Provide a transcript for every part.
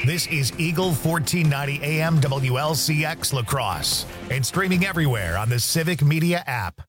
This is Eagle 1490 AM WLCX La Crosse and streaming everywhere on the Civic Media app.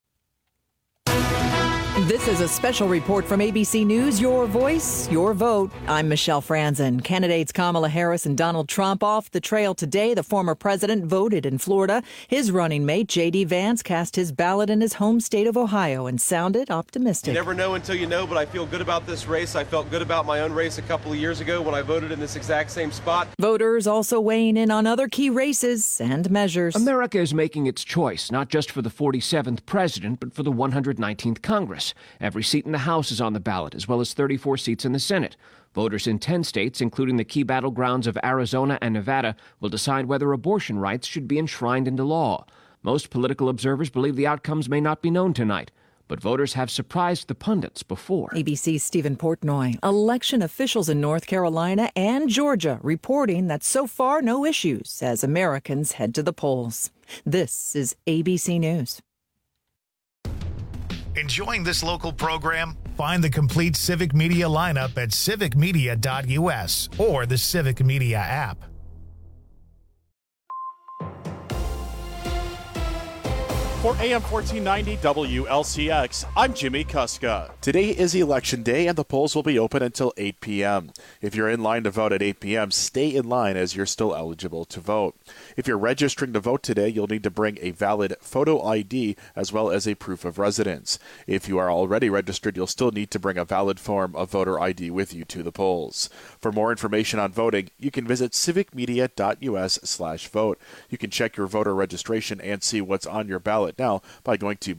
This is a special report from ABC News, Your Voice, Your Vote. I'm Michelle Franzen. Candidates Kamala Harris and Donald Trump off the trail today. The former president voted in Florida. His running mate, J.D. Vance, cast his ballot in his home state of Ohio and sounded optimistic. You never know until you know, but I feel good about this race. I felt good about my own race a couple of years ago when I voted in this exact same spot. Voters also weighing in on other key races and measures. America is making its choice, not just for the 47th president, but for the 119th Congress. Every seat in the House is on the ballot, as well as 34 seats in the Senate. Voters in 10 states, including the key battlegrounds of Arizona and Nevada, will decide whether abortion rights should be enshrined into law. Most political observers believe the outcomes may not be known tonight, but voters have surprised the pundits before. ABC's Stephen Portnoy. Election officials in North Carolina and Georgia reporting that so far no issues as Americans head to the polls. This is ABC News. Enjoying this local program? Find the complete Civic Media lineup at civicmedia.us or the Civic Media app. For AM 1490 WLCX, I'm Jimmy Kuska. Today is Election Day, and the polls will be open until 8 p.m. If you're in line to vote at 8 p.m., stay in line as you're still eligible to vote. If you're registering to vote today, you'll need to bring a valid photo ID as well as a proof of residence. If you are already registered, you'll still need to bring a valid form of voter ID with you to the polls. For more information on voting, you can visit civicmedia.us/vote. You can check your voter registration and see what's on your ballot now by going to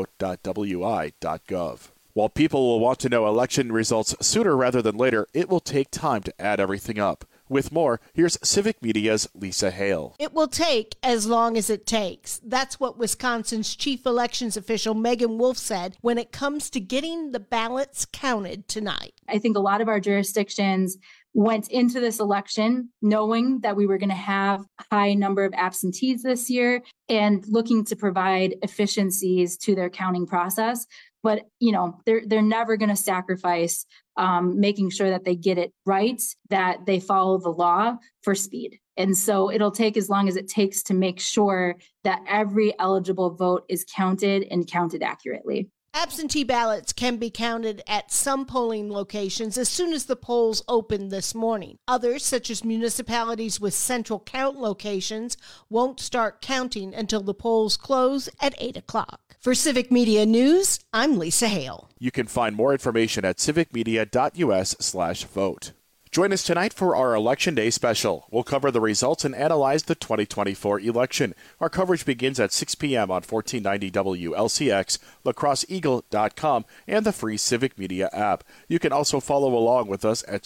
myvote.wi.gov. While people will want to know election results sooner rather than later, it will take time to add everything up. With more, here's Civic Media's Lisa Hale. It will take as long as it takes. That's what Wisconsin's chief elections official Megan Wolf said when it comes to getting the ballots counted tonight. I think a lot of our jurisdictions went into this election knowing that we were going to have a high number of absentees this year and looking to provide efficiencies to their counting process. But, they're never going to sacrifice making sure that they get it right, that they follow the law for speed. And so it'll take as long as it takes to make sure that every eligible vote is counted and counted accurately. Absentee ballots can be counted at some polling locations as soon as the polls open this morning. Others, such as municipalities with central count locations, won't start counting until the polls close at 8 o'clock. For Civic Media News, I'm Lisa Hale. You can find more information at civicmedia.us/vote. Join us tonight for our Election Day special. We'll cover the results and analyze the 2024 election. Our coverage begins at 6 p.m. on 1490 WLCX, lacrosseeagle.com, and the free Civic Media app. You can also follow along with us at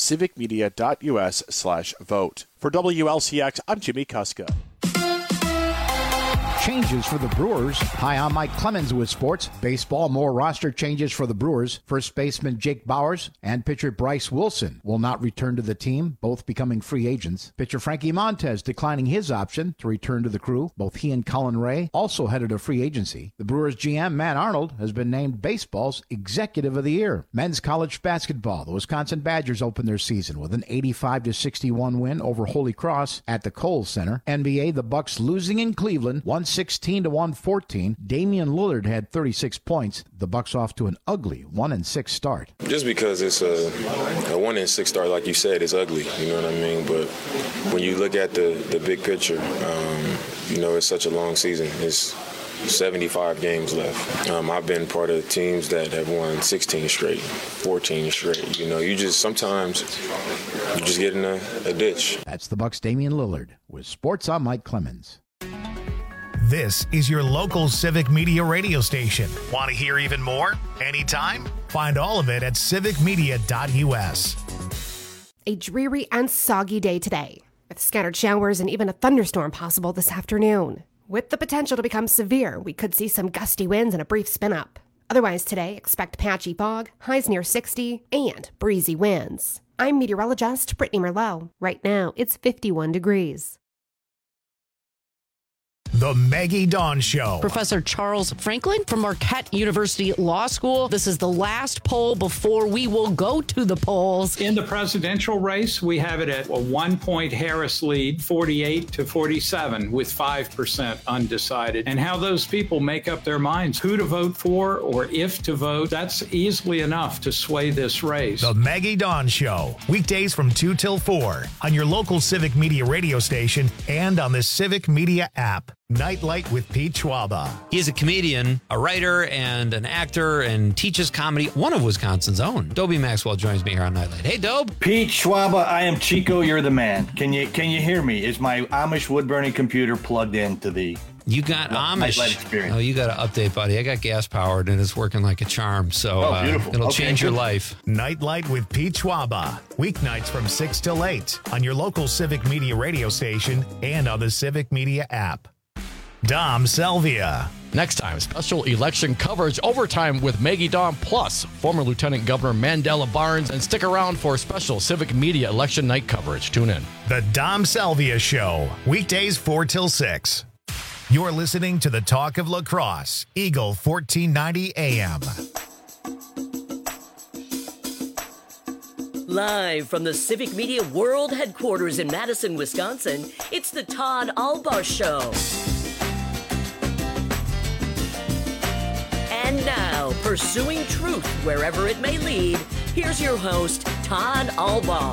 civicmedia.us/vote. For WLCX, I'm Jimmy Kuska. Changes for the Brewers. Hi, I'm Mike Clemens with sports. Baseball, more roster changes for the Brewers. First baseman Jake Bauers and pitcher Bryce Wilson will not return to the team, both becoming free agents. Pitcher Frankie Montez declining his option to return to the crew. Both he and Colin Ray also headed a free agency. The Brewers GM, Matt Arnold, has been named baseball's Executive of the Year. Men's college basketball. The Wisconsin Badgers opened their season with an 85-61 win over Holy Cross at the Kohl's Center. NBA, the Bucks losing in Cleveland, 116-114. Damian Lillard had 36 points. The Bucks off to an ugly 1-6 start. Just because it's a 1-6 start, like you said, is ugly. You know what I mean? But when you look at the big picture, it's such a long season. It's 75 games left. I've been part of teams that have won 16 straight, 14 straight. You just sometimes you just get in a ditch. That's the Bucks' Damian Lillard. With sports, I'm Mike Clemens. This is your local Civic Media radio station. Want to hear even more? Anytime? Find all of it at civicmedia.us. A dreary and soggy day today, with scattered showers and even a thunderstorm possible this afternoon. With the potential to become severe, we could see some gusty winds and a brief spin-up. Otherwise today, expect patchy fog, highs near 60, and breezy winds. I'm meteorologist Brittany Merlot. Right now, it's 51 degrees. The Maggie Dawn Show. Professor Charles Franklin from Marquette University Law School. This is the last poll before we will go to the polls. In the presidential race, we have it at a 1-point Harris lead, 48 to 47, with 5% undecided. And how those people make up their minds, who to vote for or if to vote, that's easily enough to sway this race. The Maggie Dawn Show. Weekdays from 2 till 4 on your local Civic Media radio station and on the Civic Media app. Nightlight with Pete Schwaba. He's a comedian, a writer, and an actor, and teaches comedy. One of Wisconsin's own. Dobie Maxwell joins me here on Nightlight. Hey, Dobe. Pete Schwaba, I am Chico. You're the man. Can you hear me? Is my Amish wood-burning computer plugged into the... You got Amish. Experience. Oh, you got to update, buddy. I got gas powered and it's working like a charm. So beautiful. It'll change your life. Nightlight with Pete Schwaba. Weeknights from 6 till 8 on your local Civic Media radio station and on the Civic Media app. Dom Selvia. Next time, special election coverage overtime with Maggie Dawn plus former Lieutenant Governor Mandela Barnes, and stick around for special Civic Media election night coverage. Tune in. The Dom Selvia Show. Weekdays 4 till 6. You're listening to the Talk of La Crosse, Eagle 1490 AM. Live from the Civic Media World Headquarters in Madison, Wisconsin, it's the Todd Albaugh Show. And now, pursuing truth wherever it may lead, here's your host, Todd Albaugh.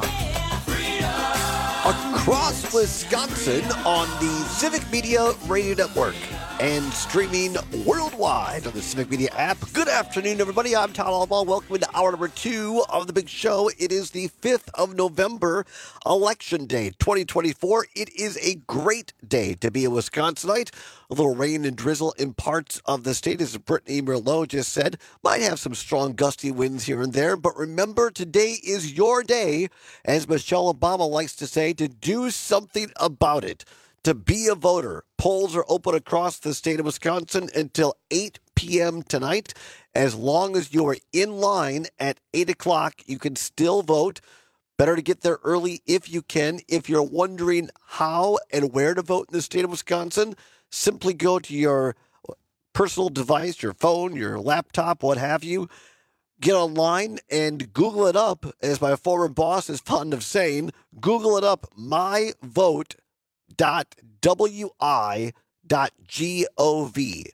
Across Wisconsin on the Civic Media Radio Network and streaming worldwide on the Civic Media app. Good afternoon, everybody. I'm Todd Albaugh. Welcome to hour number 2 of the big show. It is the 5th of November, Election Day 2024. It is a great day to be a Wisconsinite. A little rain and drizzle in parts of the state, as Brittany Merlot just said. Might have some strong gusty winds here and there, but remember, today is your day, as Michelle Obama likes to say, to do something about it, to be a voter. Polls are open across the state of Wisconsin until 8 p.m. tonight. As long as you are in line at 8 o'clock, you can still vote. Better to get there early if you can. If you're wondering how and where to vote in the state of Wisconsin, simply go to your personal device, your phone, your laptop, what have you. Get online and Google it up, as my former boss is fond of saying. Google it up, myvote.wi.gov.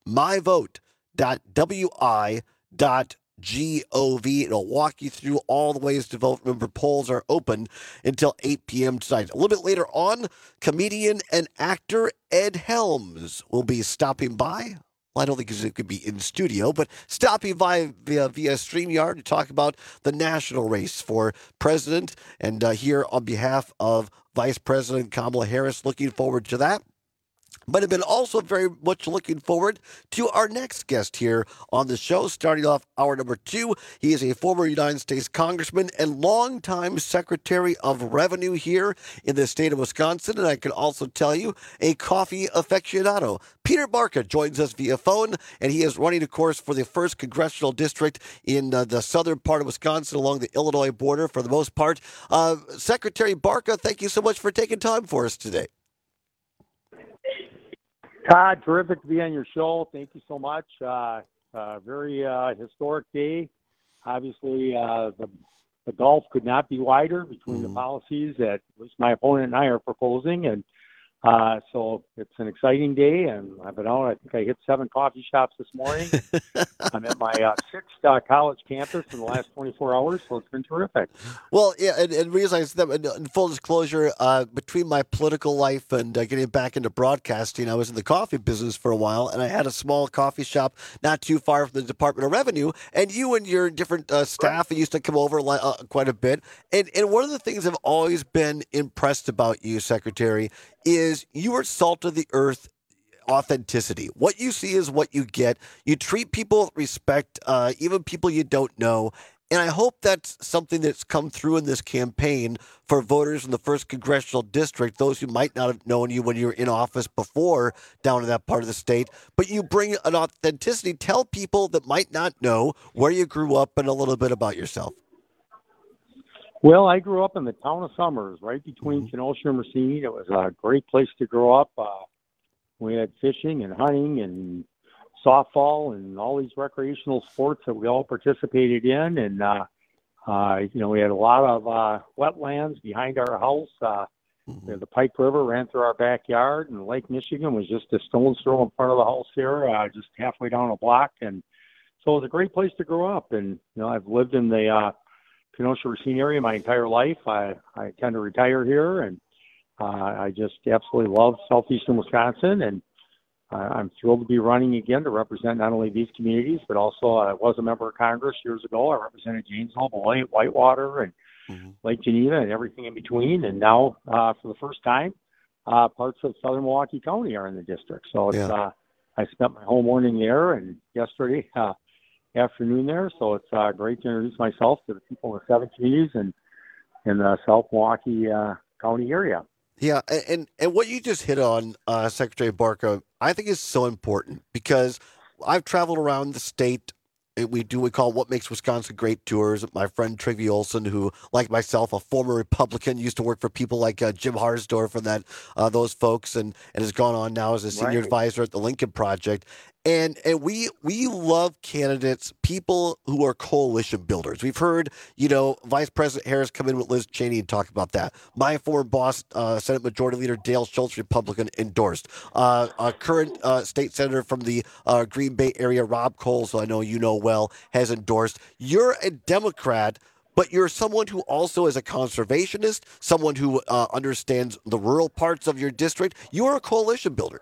myvote.wi.gov. It'll walk you through all the ways to vote. Remember, polls are open until 8 p.m. tonight. A little bit later on, comedian and actor Ed Helms will be stopping by. Well, I don't think it could be in studio, but stopping by via StreamYard to talk about the national race for president, and here on behalf of Vice President Kamala Harris. Looking forward to that. But I've been also very much looking forward to our next guest here on the show, starting off hour number 2. He is a former United States Congressman and longtime Secretary of Revenue here in the state of Wisconsin. And I can also tell you, a coffee aficionado. Peter Barca joins us via phone, and he is running, of course, for the 1st Congressional District in the southern part of Wisconsin along the Illinois border for the most part. Secretary Barca, thank you so much for taking time for us today. Todd, terrific to be on your show. Thank you so much. Very historic day. Obviously, the gulf could not be wider between the policies that at least my opponent and I are proposing. And so it's an exciting day. And I've been out. I think I hit 7 coffee shops this morning. I'm at my 6th college campus in the last 24 hours. So it's been terrific. Well, yeah, and realize that in full disclosure, between my political life and getting back into broadcasting, I was in the coffee business for a while, and I had a small coffee shop not too far from the Department of Revenue. And you and your different staff used to come over quite a bit. And one of the things I've always been impressed about you, Secretary, is you are salt of the earth. Authenticity. What you see is what you get. You treat people with respect, even people you don't know. And I hope that's something that's come through in this campaign for voters in the 1st Congressional District, those who might not have known you when you were in office before down in that part of the state. But you bring an authenticity. Tell people that might not know where you grew up and a little bit about yourself. Well, I grew up in the town of Summers, right between Kenosha and Racine. It was a great place to grow up. We had fishing and hunting and softball and all these recreational sports that we all participated in. And, we had a lot of wetlands behind our house. The Pike River ran through our backyard, and Lake Michigan was just a stone's throw in front of the house here, just halfway down a block. And so it was a great place to grow up. And, I've lived in the Kenosha Racine area my entire life. I tend to retire here, and I just absolutely love southeastern Wisconsin. And I'm thrilled to be running again to represent not only these communities, but also I was a member of Congress years ago. I represented Janesville, Beloit, Whitewater, and Lake Geneva and everything in between. And now, for the first time, parts of southern Milwaukee County are in the district. So it's, I spent my whole morning there and yesterday afternoon there. So it's great to introduce myself to the people in the 7 communities and in the South Milwaukee County area. Yeah, and what you just hit on, Secretary Barca, I think is so important because I've traveled around the state. We call What Makes Wisconsin Great tours. My friend Trygve Olson, who, like myself, a former Republican, used to work for people like Jim Harsdorf and those folks, and has gone on now as a senior advisor at the Lincoln Project. And we love candidates, people who are coalition builders. We've heard, Vice President Harris come in with Liz Cheney and talk about that. My former boss, Senate Majority Leader Dale Schultz, Republican, endorsed. Current state senator from the Green Bay area, Rob Coles, who I know you know well, has endorsed. You're a Democrat, but you're someone who also is a conservationist, someone who understands the rural parts of your district. You're a coalition builder.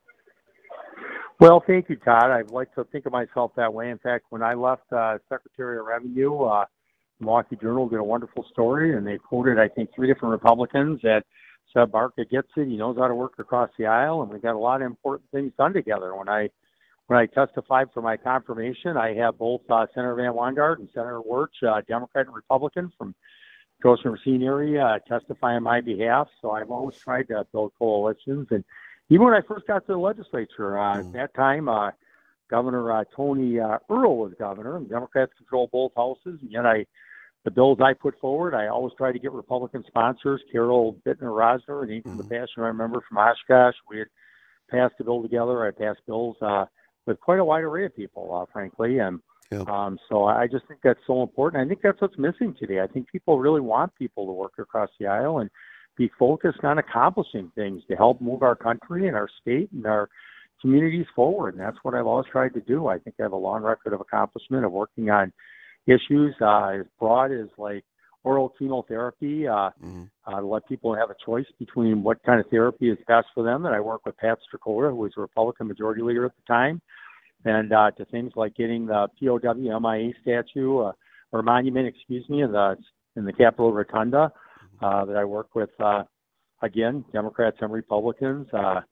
Well, thank you, Todd. I'd like to think of myself that way. In fact, when I left Secretary of Revenue, the Milwaukee Journal did a wonderful story, and they quoted, I think, 3 different Republicans that said Barca gets it. He knows how to work across the aisle, and we got a lot of important things done together. When I testified for my confirmation, I have both Senator Van Wanggaard and Senator Wirtz, Democrat and Republican from Kenosha Racine area, testify on my behalf. So I've always tried to build coalitions. And even when I first got to the legislature, at that time, Governor Tony Earl was governor, and Democrats control both houses. And yet the bills I put forward, I always try to get Republican sponsors. Carol Bittner-Rosner and Ethan LePassion, I remember from Oshkosh. We had passed a bill together. I passed bills with quite a wide array of people, frankly. And so I just think that's so important. I think that's what's missing today. I think people really want people to work across the aisle and be focused on accomplishing things to help move our country and our state and our communities forward. And that's what I've always tried to do. I think I have a long record of accomplishment of working on issues as broad as like oral chemotherapy, to let people have a choice between what kind of therapy is best for them. And I work with Pat Strakota, who was a Republican majority leader at the time, and to things like getting the POW MIA statue or monument, in the Capitol Rotunda, that I work with, again, Democrats and Republicans.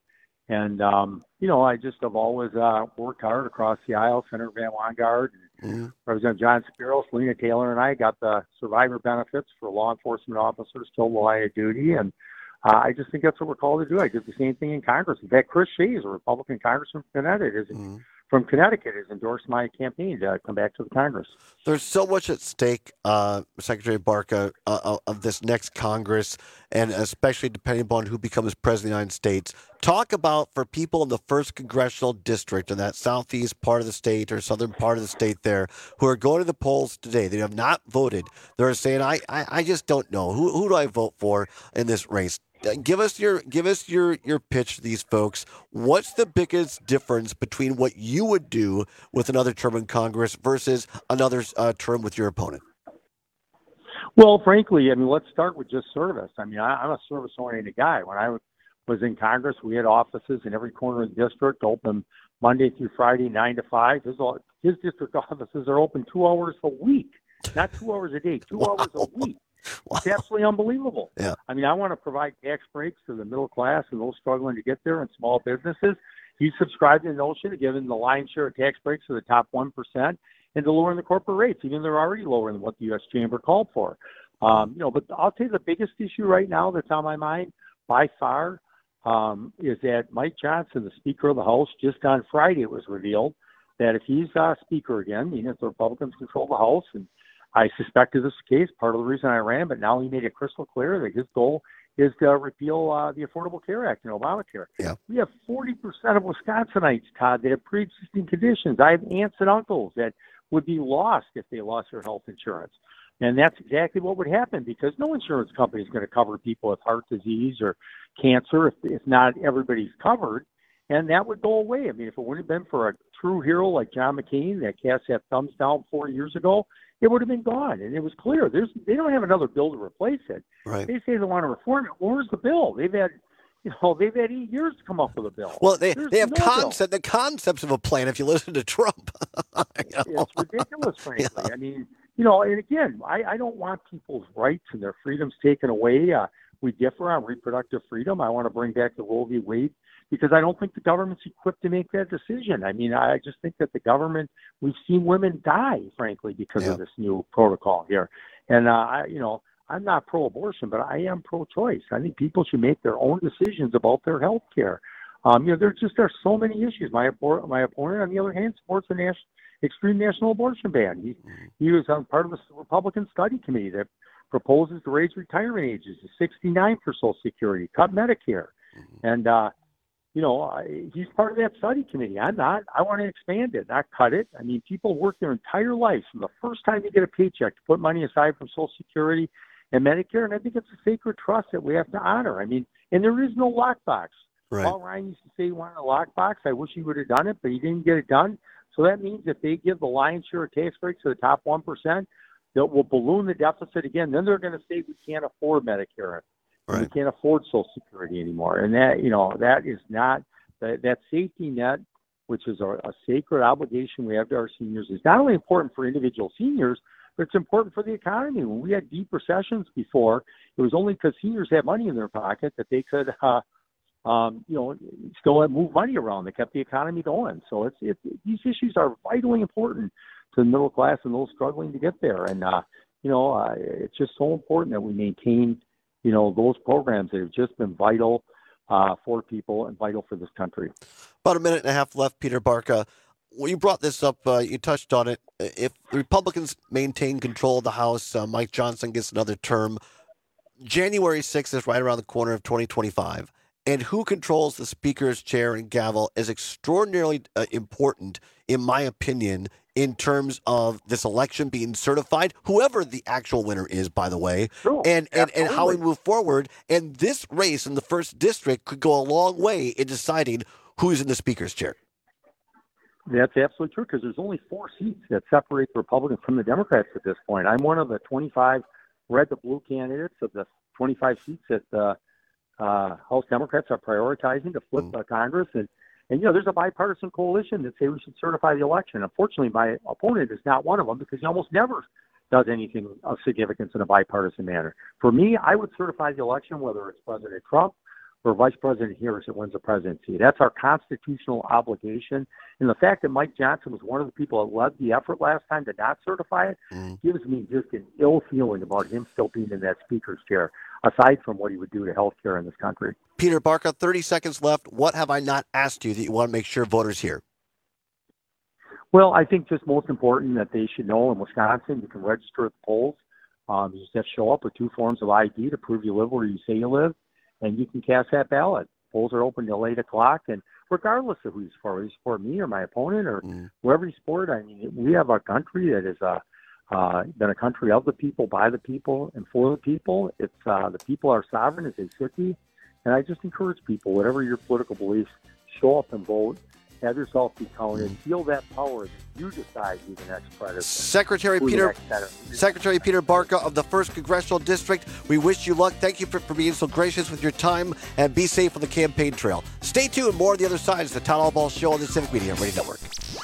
I just have always worked hard across the aisle. Senator Van Wanggaard, Representative John Spiro, Selena Taylor, and I got the survivor benefits for law enforcement officers killed while I had duty. And I just think that's what we're called to do. I did the same thing in Congress. In fact, Chris Shays, a Republican congressman from Connecticut, has endorsed my campaign to come back to the Congress. There's so much at stake, Secretary Barca, of this next Congress, and especially depending upon who becomes president of the United States. Talk about, for people in the 1st Congressional District, in that southeast part of the state or southern part of the state there, who are going to the polls today. They have not voted. They're saying, I just don't know. Who do I vote for in this race? Give us your pitch to these folks. What's the biggest difference between what you would do with another term in Congress versus another term with your opponent? Well, frankly, let's start with just service. I'm a service-oriented guy. When I was in Congress, we had offices in every corner of the district, open Monday through Friday, 9 to 5. His district offices are open 2 hours a week, not 2 hours a day, 2 hours a week. It's absolutely unbelievable. Yeah. I want to provide tax breaks to the middle class and those struggling to get there and small businesses. He subscribed to the notion of giving the lion's share of tax breaks to the top 1% and to lowering the corporate rates, even though they're already lower than what the U.S. Chamber called for. But I'll tell you the biggest issue right now that's on my mind by far is that Mike Johnson, the Speaker of the House, just on Friday it was revealed that if he's Speaker again, if the Republicans control the House, and I suspected this case, part of the reason I ran, but now he made it crystal clear that his goal is to repeal the Affordable Care Act and Obamacare. Yeah. We have 40% of Wisconsinites, Todd, that have pre-existing conditions. I have aunts and uncles that would be lost if they lost their health insurance. And that's exactly what would happen, because no insurance company is going to cover people with heart disease or cancer if not everybody's covered. And that would go away. I mean, if it wouldn't have been for a true hero like John McCain that cast that thumbs down 4 years ago, it would have been gone. And it was clear. They don't have another bill to replace it. Right. They say they want to reform it. Where's the bill? They've had 8 years to come up with a bill. Well, they have no the concepts of a plan if you listen to Trump. It's ridiculous, frankly. Yeah. I mean, and again, I don't want people's rights and their freedoms taken away. We differ on reproductive freedom. I want to bring back the Roe v. Wade because I don't think the government's equipped to make that decision. I mean, I just think that the government, we've seen women die, frankly, because of this new protocol here. And, I'm not pro-abortion, but I am pro-choice. I think people should make their own decisions about their health care. There are so many issues. My opponent, on the other hand, supports the extreme national abortion ban. He was on part of the Republican study committee that proposes to raise retirement ages to 69 for Social Security, cut Medicare. And, he's part of that study committee. I'm not. I want to expand it, not cut it. I mean, people work their entire lives from the first time you get a paycheck to put money aside from Social Security and Medicare, and I think it's a sacred trust that we have to honor. I mean, and there is no lockbox. Right. Paul Ryan used to say he wanted a lockbox. I wish he would have done it, but he didn't get it done. So that means if they give the lion's share of tax breaks to the top 1%, that will balloon the deficit again. Then they're going to say we can't afford Medicare. Right. We can't afford Social Security anymore. And that is not that safety net, which is a sacred obligation we have to our seniors, is not only important for individual seniors, but it's important for the economy. When we had deep recessions before, it was only because seniors had money in their pocket that they could, still move money around. They kept the economy going. So these issues are vitally important to the middle class and those struggling to get there. And, it's just so important that we maintain, those programs that have just been vital for people and vital for this country. About a minute and a half left, Peter Barca. Well, you brought this up. You touched on it. If the Republicans maintain control of the House, Mike Johnson gets another term. January 6th is right around the corner of 2025. And who controls the Speaker's chair and gavel is extraordinarily important, in my opinion, in terms of this election being certified, whoever the actual winner is, by the way, and how we move forward. And this race in the 1st District could go a long way in deciding who's in the Speaker's chair. That's absolutely true, because there's only 4 seats that separate the Republicans from the Democrats at this point. I'm one of the 25 red to blue candidates of the 25 seats that the House Democrats are prioritizing to flip Congress. And there's a bipartisan coalition that say we should certify the election. Unfortunately, my opponent is not one of them because he almost never does anything of significance in a bipartisan manner. For me, I would certify the election, whether it's President Trump or Vice President Harris that wins the presidency. That's our constitutional obligation. And the fact that Mike Johnson was one of the people that led the effort last time to not certify it gives me just an ill feeling about him still being in that Speaker's chair, aside from what he would do to health care in this country. Peter Barca, 30 seconds left. What have I not asked you that you want to make sure voters hear? Well, I think just most important that they should know in Wisconsin, you can register at the polls. You just have to show up with 2 forms of ID to prove you live where you say you live, and you can cast that ballot. Polls are open till 8 o'clock, and regardless of who you support, whether you support me or my opponent or whoever you support, I mean, we have a country that is been a country of the people, by the people, and for the people. It's the people are sovereign as they should be, and I just encourage people, whatever your political beliefs, show up and vote. Have yourself be counted. Feel that power that you decide who the next president. Secretary Peter Barca of the 1st Congressional District, we wish you luck. Thank you for being so gracious with your time, and be safe on the campaign trail. Stay tuned. More on the other side is the Town Hall Show on the Civic Media Radio Network.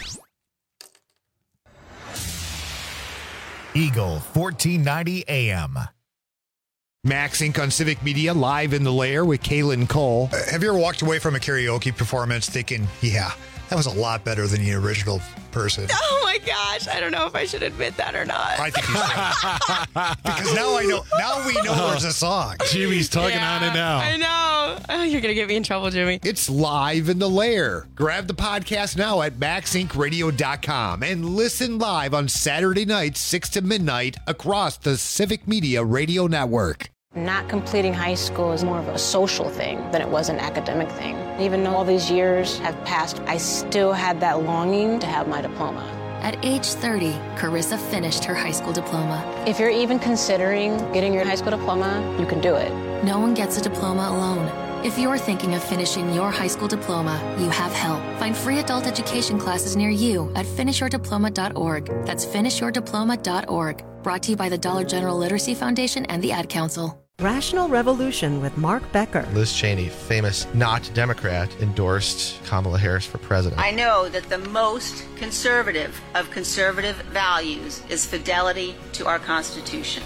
Eagle 1490 AM. Max Inc. on Civic Media, live in the lair with Kaylin Cole. Have you ever walked away from a karaoke performance thinking, yeah, that was a lot better than the original person? Oh my gosh, I don't know if I should admit that or not. I think you should. Because now we know there's a song. Jimmy's tugging on it now. I know. Oh, you're going to get me in trouble, Jimmy. It's live in the lair. Grab the podcast now at maxincradio.com and listen live on Saturday nights, 6 to midnight, across the Civic Media Radio Network. Not completing high school is more of a social thing than it was an academic thing. Even though all these years have passed, I still had that longing to have my diploma. At age 30, Carissa finished her high school diploma. If you're even considering getting your high school diploma, you can do it. No one gets a diploma alone. If you're thinking of finishing your high school diploma, you have help. Find free adult education classes near you at finishyourdiploma.org. That's finishyourdiploma.org. Brought to you by the Dollar General Literacy Foundation and the Ad Council. Rational Revolution with Mark Becker. Liz Cheney, famous not Democrat, endorsed Kamala Harris for president. I know that the most conservative of conservative values is fidelity to our Constitution.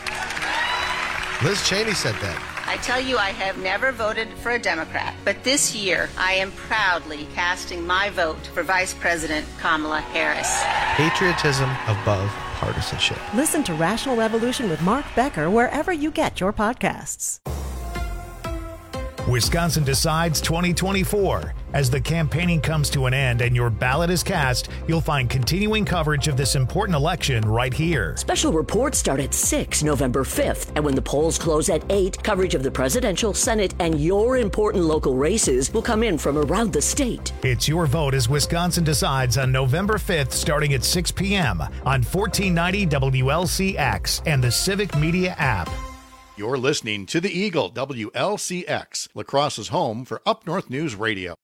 Liz Cheney said that. I tell you, I have never voted for a Democrat, but this year I am proudly casting my vote for Vice President Kamala Harris. Patriotism above partisanship. Listen to Rational Revolution with Mark Becker wherever you get your podcasts. Wisconsin Decides 2024. As the campaigning comes to an end and your ballot is cast, you'll find continuing coverage of this important election right here. Special reports start at 6 November 5th, and when the polls close at 8, coverage of the presidential, Senate, and your important local races will come in from around the state. It's your vote as Wisconsin Decides on November 5th starting at 6 p.m. on 1490 WLCX and the Civic Media app. You're listening to The Eagle, WLCX, La Crosse's home for Up North News Radio.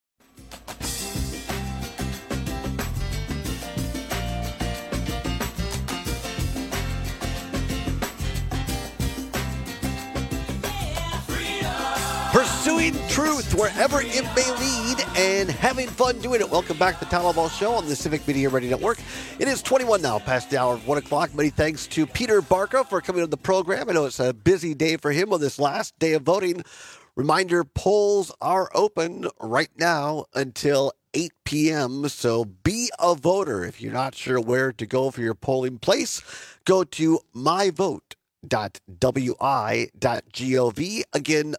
Pursuing truth wherever it may lead and having fun doing it. Welcome back to the Tom Albaugh Show on the Civic Media Radio Network. It is 21 now, past the hour of 1 o'clock. Many thanks to Peter Barca for coming on the program. I know it's a busy day for him on this last day of voting. Reminder, polls are open right now until 8 p.m., so be a voter. If you're not sure where to go for your polling place, go to myvote.wi.gov. Again,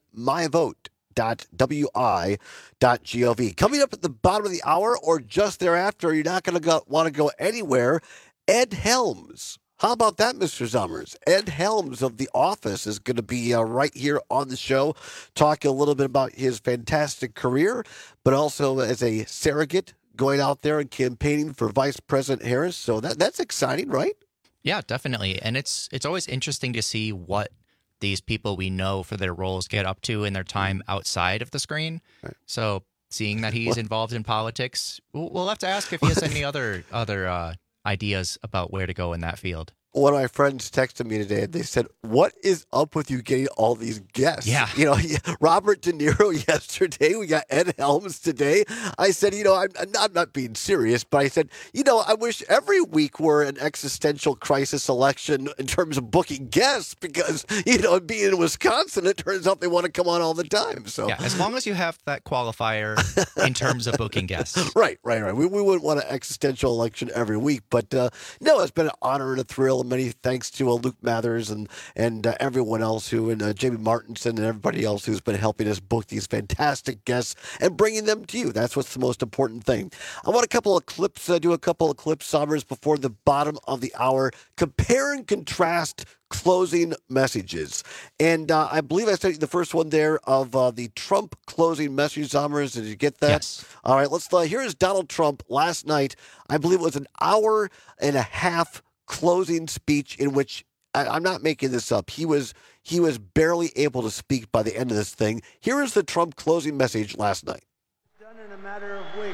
myvote.wi.gov. Coming up at the bottom of the hour or just thereafter, you're not going to want to go anywhere. Ed Helms. How about that, Mr. Zummers? Ed Helms of The Office is going to be right here on the show, talking a little bit about his fantastic career, but also as a surrogate going out there and campaigning for Vice President Harris. So that's exciting, right? Yeah, definitely. And it's always interesting to see what these people we know for their roles get up to in their time outside of the screen. Right. So seeing that he's involved in politics, we'll have to ask if he has any other ideas about where to go in that field. One of my friends texted me today and they said, what is up with you getting all these guests? Yeah. You know, Robert De Niro yesterday. We got Ed Helms today. I said, I'm not being serious, but I said, I wish every week were an existential crisis election in terms of booking guests because, being in Wisconsin, it turns out they want to come on all the time. So yeah, as long as you have that qualifier in terms of booking guests. Right. We wouldn't want an existential election every week, but no, it's been an honor and a thrill. Many thanks to Luke Mathers and everyone else and Jamie Martinson and everybody else who's been helping us book these fantastic guests and bringing them to you. That's what's the most important thing. I want do a couple of clips, Summers, before the bottom of the hour. Compare and contrast closing messages. And I believe I sent you the first one there of the Trump closing message, Summers. Did you get that? Yes. All right, here is Donald Trump last night. I believe it was an hour and a half closing speech in which I'm not making this up. He was barely able to speak by the end of this thing. Here is the Trump closing message last night. Done in a matter of weeks.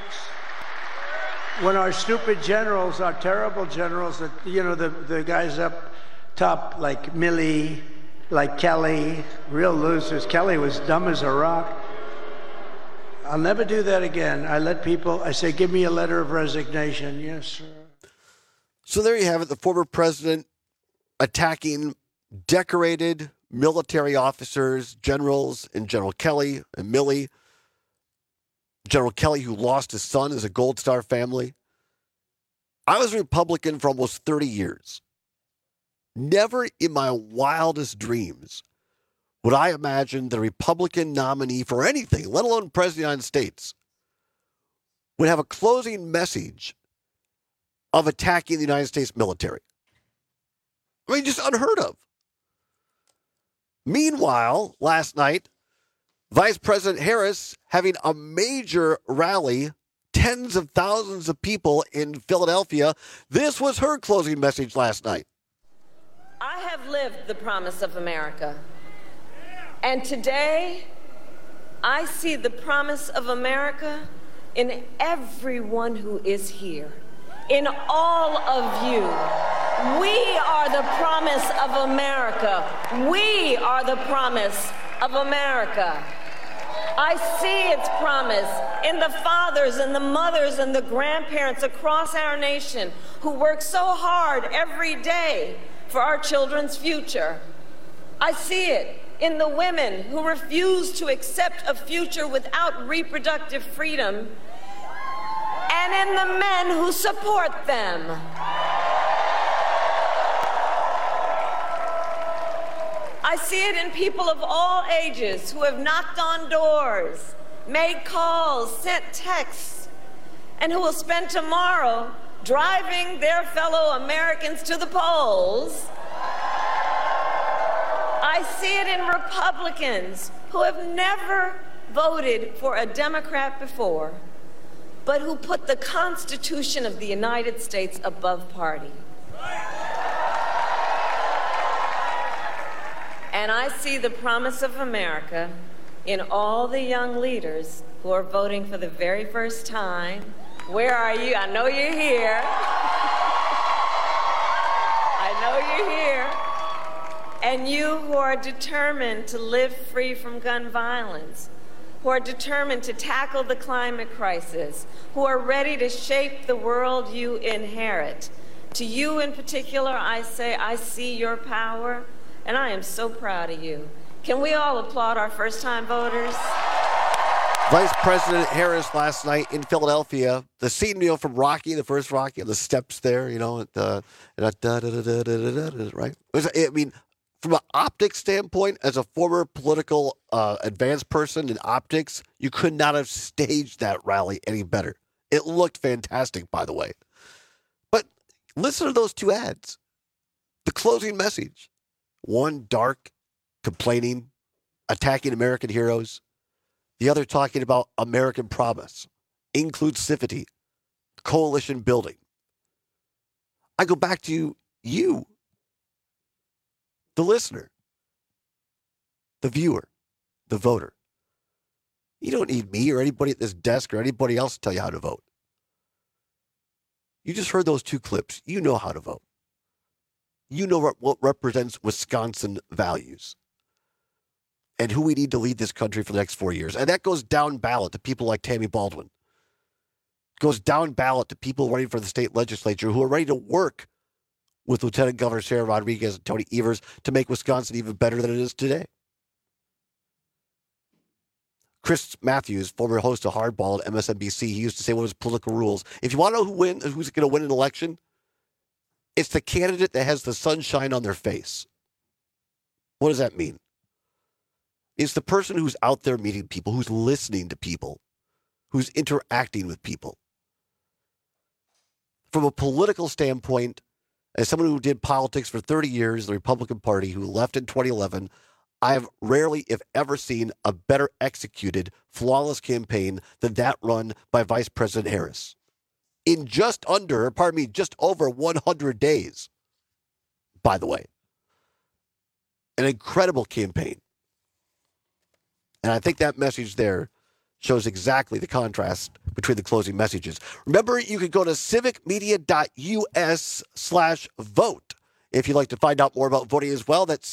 When our stupid generals, our terrible generals, the guys up top like Milley, like Kelly, real losers. Kelly was dumb as a rock. I'll never do that again. I say, give me a letter of resignation. Yes, sir. So there you have it, the former president attacking decorated military officers, generals, and General Kelly and Milley. General Kelly, who lost his son as a Gold Star family. I was a Republican for almost 30 years. Never in my wildest dreams would I imagine the Republican nominee for anything, let alone President of the United States, would have a closing message of attacking the United States military. I mean, just unheard of. Meanwhile, last night, Vice President Harris having a major rally, tens of thousands of people in Philadelphia. This was her closing message last night. I have lived the promise of America. And today, I see the promise of America in everyone who is here, in all of you. We are the promise of America. We are the promise of America. I see its promise in the fathers and the mothers and the grandparents across our nation who work so hard every day for our children's future. I see it in the women who refuse to accept a future without reproductive freedom, and in the men who support them. I see it in people of all ages who have knocked on doors, made calls, sent texts, and who will spend tomorrow driving their fellow Americans to the polls. I see it in Republicans who have never voted for a Democrat before, but who put the Constitution of the United States above party. And I see the promise of America in all the young leaders who are voting for the very first time. Where are you? I know you're here. I know you're here. And you who are determined to live free from gun violence, who are determined to tackle the climate crisis, who are ready to shape the world you inherit. To you in particular, I say, I see your power, and I am so proud of you. Can we all applaud our first-time voters? Vice President Harris last night in Philadelphia. The scene, from Rocky, the first Rocky, the steps there, right? I mean, from an optics standpoint, as a former political advanced person in optics, you could not have staged that rally any better. It looked fantastic, by the way. But listen to those two ads. The closing message. One dark, complaining, attacking American heroes. The other talking about American promise, inclusivity, coalition building. I go back to you, the listener, the viewer, the voter. You don't need me or anybody at this desk or anybody else to tell you how to vote. You just heard those two clips. You know how to vote. You know what represents Wisconsin values and who we need to lead this country for the next 4 years. And that goes down ballot to people like Tammy Baldwin. It goes down ballot to people running for the state legislature who are ready to work with Lieutenant Governor Sarah Rodriguez and Tony Evers to make Wisconsin even better than it is today. Chris Matthews, former host of Hardball at MSNBC, he used to say one of his political rules. If you want to know who's going to win an election, it's the candidate that has the sunshine on their face. What does that mean? It's the person who's out there meeting people, who's listening to people, who's interacting with people. From a political standpoint, as someone who did politics for 30 years, the Republican Party, who left in 2011, I have rarely, if ever, seen a better executed, flawless campaign than that run by Vice President Harris. In just over 100 days, by the way. An incredible campaign. And I think that message there shows exactly the contrast between the closing messages. Remember, you can go to civicmedia.us/vote if you'd like to find out more about voting as well. That's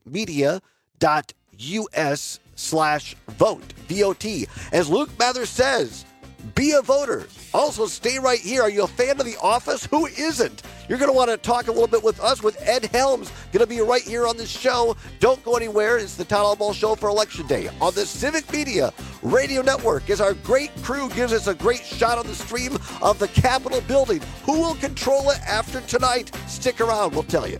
civicmedia.us/vote, VOT. As Luke Mather says, be a voter. Also, stay right here. Are you a fan of The Office? Who isn't? You're going to want to talk a little bit with us, with Ed Helms. Going to be right here on this show. Don't go anywhere. It's the Town Hall Ball Show for Election Day on the Civic Media Radio Network as our great crew gives us a great shot on the stream of the Capitol building. Who will control it after tonight? Stick around. We'll tell you.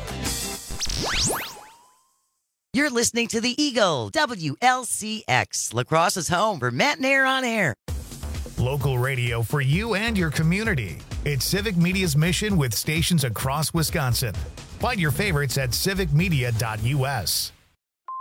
You're listening to The Eagle, WLCX, La Crosse's home for Matt and Air on Air. Local radio for you and your community. It's Civic Media's mission with stations across Wisconsin. Find your favorites at civicmedia.us.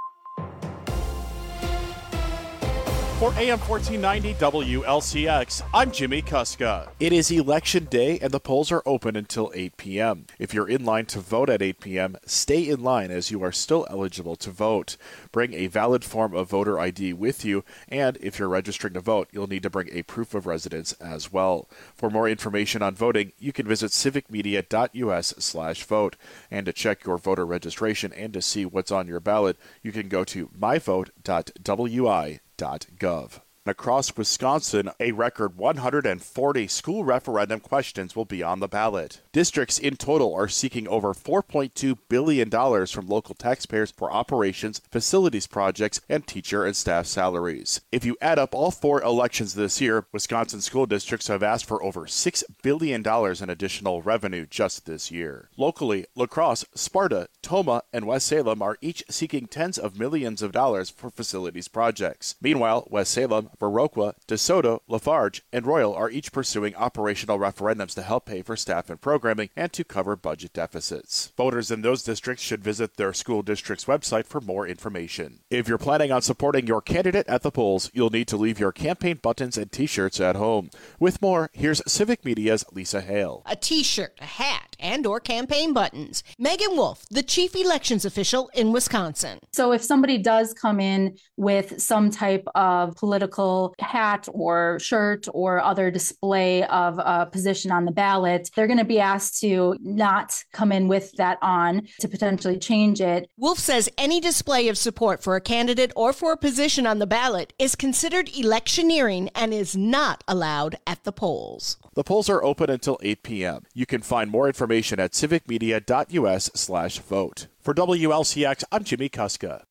For AM 1490 WLCX, I'm Jimmy Kuska. It is Election Day and the polls are open until 8 p.m. If you're in line to vote at 8 p.m., stay in line as you are still eligible to vote. Bring a valid form of voter ID with you, and if you're registering to vote, you'll need to bring a proof of residence as well. For more information on voting, you can visit civicmedia.us/vote. And to check your voter registration and to see what's on your ballot, you can go to myvote.wi.gov. Across Wisconsin, a record 140 school referendum questions will be on the ballot. Districts in total are seeking over $4.2 billion from local taxpayers for operations, facilities projects, and teacher and staff salaries. If you add up all 4 elections this year, Wisconsin school districts have asked for over $6 billion in additional revenue just this year. Locally, La Crosse, Sparta, Tomah, and West Salem are each seeking tens of millions of dollars for facilities projects. Meanwhile, West Salem, Viroqua, DeSoto, Lafarge, and Royal are each pursuing operational referendums to help pay for staff and programming and to cover budget deficits. Voters in those districts should visit their school district's website for more information. If you're planning on supporting your candidate at the polls, you'll need to leave your campaign buttons and t-shirts at home. With more, here's Civic Media's Lisa Hale. A t-shirt, a hat, and or campaign buttons. Megan Wolf, the chief elections official in Wisconsin. So if somebody does come in with some type of political hat or shirt or other display of a position on the ballot, they're going to be asked to not come in with that on, to potentially change it. Wolf says any display of support for a candidate or for a position on the ballot is considered electioneering and is not allowed at the polls. The polls are open until 8 p.m. You can find more information at civicmedia.us/vote. For WLCX, I'm Jimmy Kuska.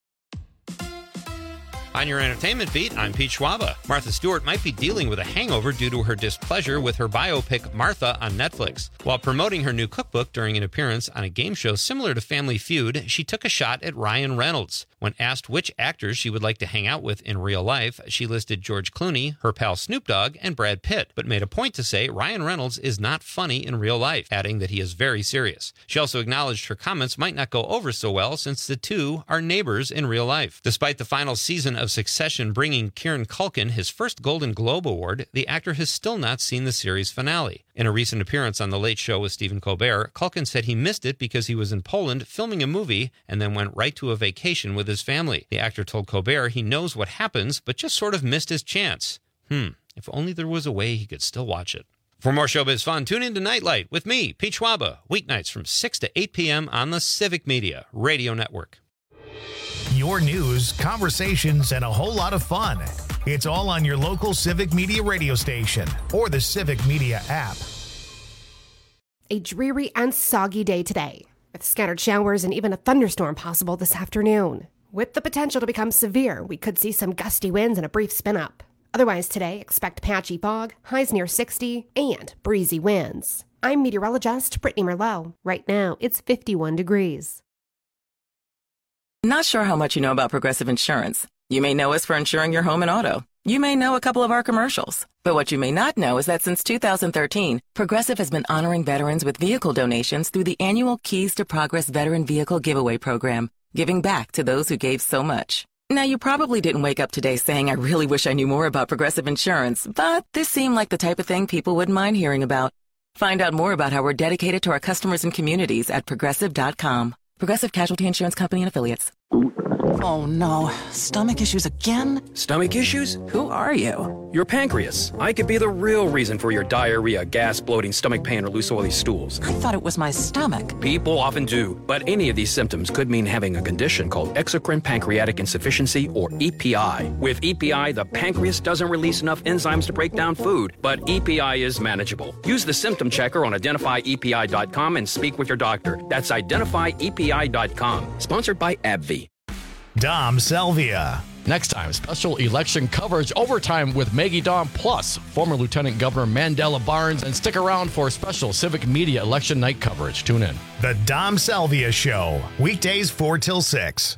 On your entertainment beat, I'm Pete Schwaba. Martha Stewart might be dealing with a hangover due to her displeasure with her biopic Martha on Netflix. While promoting her new cookbook during an appearance on a game show similar to Family Feud, she took a shot at Ryan Reynolds. When asked which actors she would like to hang out with in real life, she listed George Clooney, her pal Snoop Dogg, and Brad Pitt, but made a point to say Ryan Reynolds is not funny in real life, adding that he is very serious. She also acknowledged her comments might not go over so well since the two are neighbors in real life. Despite the final season of Succession bringing Kieran Culkin his first Golden Globe Award, the actor has still not seen the series finale. In a recent appearance on The Late Show with Stephen Colbert, Culkin said he missed it because he was in Poland filming a movie and then went right to a vacation with his family. The actor told Colbert he knows what happens, but just sort of missed his chance. If only there was a way he could still watch it. For more showbiz fun, tune in to Nightlight with me, Pete Schwaba, weeknights from 6 to 8 p.m. on the Civic Media Radio Network. Your news, conversations, and a whole lot of fun. It's all on your local Civic Media radio station or the Civic Media app. A dreary and soggy day today, with scattered showers and even a thunderstorm possible this afternoon. With the potential to become severe, we could see some gusty winds and a brief spin-up. Otherwise today, expect patchy fog, highs near 60, and breezy winds. I'm meteorologist Brittany Merlot. Right now, it's 51 degrees. Not sure how much you know about Progressive Insurance. You may know us for insuring your home and auto. You may know a couple of our commercials. But what you may not know is that since 2013, Progressive has been honoring veterans with vehicle donations through the annual Keys to Progress Veteran Vehicle Giveaway Program, giving back to those who gave so much. Now, you probably didn't wake up today saying, I really wish I knew more about Progressive Insurance, but this seemed like the type of thing people wouldn't mind hearing about. Find out more about how we're dedicated to our customers and communities at Progressive.com. Progressive Casualty Insurance Company and Affiliates. Oh no, stomach issues again? Stomach issues? Who are you? Your pancreas. I could be the real reason for your diarrhea, gas, bloating, stomach pain, or loose oily stools. I thought it was my stomach. People often do, but any of these symptoms could mean having a condition called exocrine pancreatic insufficiency, or EPI. With EPI, the pancreas doesn't release enough enzymes to break down food, but EPI is manageable. Use the symptom checker on identifyepi.com and speak with your doctor. That's identifyepi.com. Sponsored by AbbVie. Dom Salvia. Next time, special election coverage overtime with Maggie Dawn plus former Lieutenant Governor Mandela Barnes, and stick around for special Civic Media election night coverage. Tune in. The Dom Salvia Show, weekdays 4 till 6.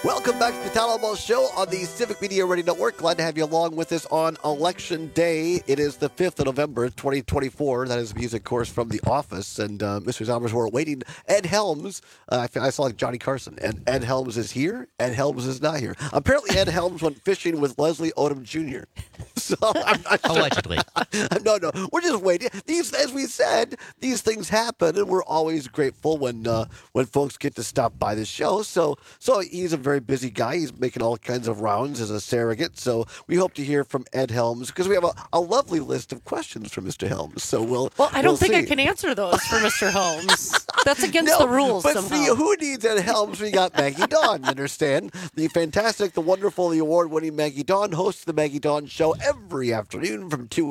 Welcome back to the Tal Almal Show on the Civic Media Radio Network. Glad to have you along with us on Election Day. It is the 5th of November, 2024. That is music, of course, from The Office. And Mr. Zombers, we're waiting. Ed Helms, I saw like Johnny Carson. And Ed Helms is here. Ed Helms is not here. Apparently, Ed Helms went fishing with Leslie Odom Jr. So I'm not sure. Allegedly. No, we're just waiting. As we said, these things happen, and we're always grateful when folks get to stop by the show. So he's a very busy guy. He's making all kinds of rounds as a surrogate. So we hope to hear from Ed Helms because we have a lovely list of questions from Mr. Helms. So Well, I don't think I can answer those for Mr. Helms. That's against the rules but somehow. See, who needs Ed Helms? We got Maggie Dawn, you understand? The fantastic, the wonderful, the award-winning Maggie Dawn hosts the Maggie Dawn Show every afternoon from 2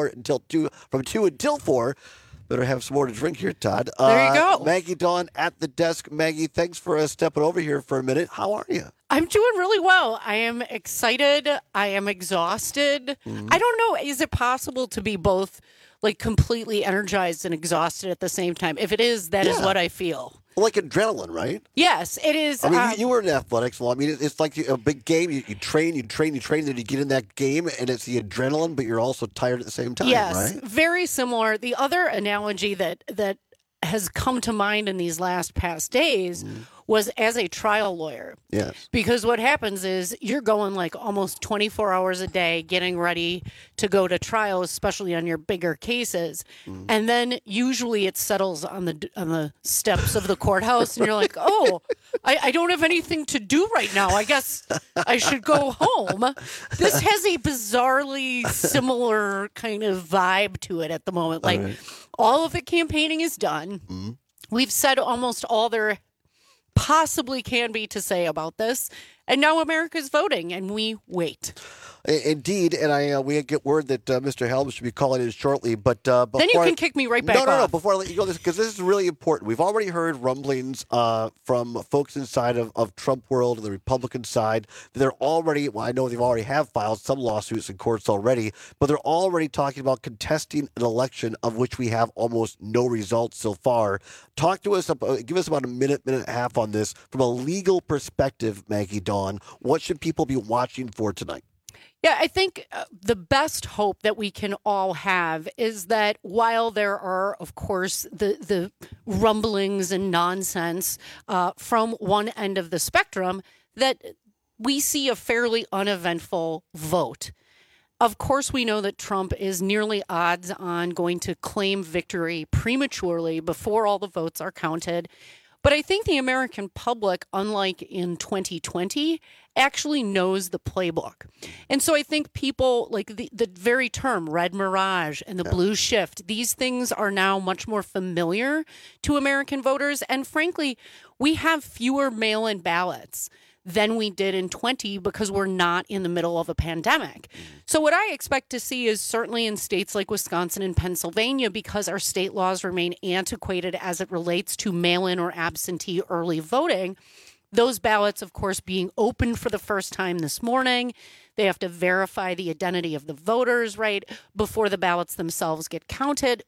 until 4. Better have some more to drink here, Todd. There you go. Maggie Dawn at the desk. Maggie, thanks for stepping over here for a minute. How are you? I'm doing really well. I am excited. I am exhausted. I don't know. Is it possible to be both like completely energized and exhausted at the same time? If it is, that is what I feel. Like adrenaline, right? Yes, it is. I mean, you were in athletics. Well, I mean, it's like a big game. You train, then you get in that game, and it's the adrenaline, but you're also tired at the same time, yes, right? Very similar. The other analogy that has come to mind in these past days was as a trial lawyer. Yes. Because what happens is you're going like almost 24 hours a day getting ready to go to trial, especially on your bigger cases. And then usually it settles on the steps of the courthouse and you're like, oh, I don't have anything to do right now. I guess I should go home. This has a bizarrely similar kind of vibe to it at the moment. Like all of the campaigning is done. We've said almost all there possibly can be to say about this. And now America's voting, and we wait. Indeed, and we get word that Mr. Helms should be calling in shortly. But before then you can kick me right back off. No. Before I let you go, because this is really important. We've already heard rumblings from folks inside of Trump world and the Republican side. They're already, I know they already have filed some lawsuits in courts already, but they're already talking about contesting an election of which we have almost no results so far. Talk to us, give us about a minute and a half on this from a legal perspective, Maggie Dawn. What should people be watching for tonight? Yeah, I think the best hope that we can all have is that while there are, of course, the rumblings and nonsense from one end of the spectrum, that we see a fairly uneventful vote. Of course, we know that Trump is nearly odds on going to claim victory prematurely before all the votes are counted. But I think the American public, unlike in 2020, actually knows the playbook. And so I think people, like the very term red mirage and the blue shift, these things are now much more familiar to American voters. And frankly, we have fewer mail-in ballots than we did in 20 because we're not in the middle of a pandemic. So what I expect to see is certainly in states like Wisconsin and Pennsylvania, because our state laws remain antiquated as it relates to mail-in or absentee early voting, those ballots, of course, being opened for the first time this morning. They have to verify the identity of the voters, right, before the ballots themselves get counted.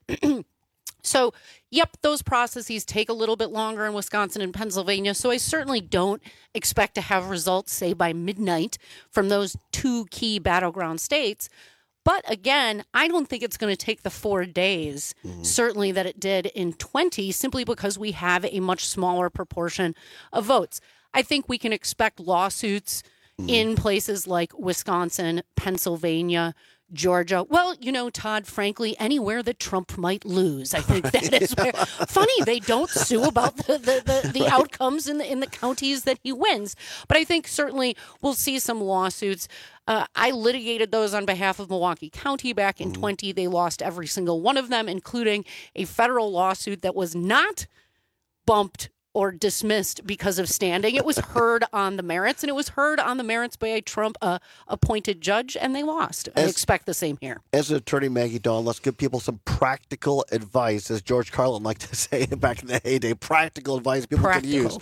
So, yep, those processes take a little bit longer in Wisconsin and Pennsylvania. So I certainly don't expect to have results, say, by midnight from those two key battleground states. But again, I don't think it's going to take the 4 days, certainly that it did in 20, simply because we have a much smaller proportion of votes. I think we can expect lawsuits in places like Wisconsin, Pennsylvania, Georgia. Well, you know, Todd, frankly, anywhere that Trump might lose. I think that is where, funny, they don't sue about the outcomes in the counties that he wins. But I think certainly we'll see some lawsuits. I litigated those on behalf of Milwaukee County back in 20. They lost every single one of them, including a federal lawsuit that was not bumped or dismissed because of standing. It was heard on the merits, and it was heard on the merits by a Trump-appointed judge, and they lost. I expect the same here. As an attorney, Maggie Dawn, let's give people some practical advice, as George Carlin liked to say back in the heyday, practical advice people can use.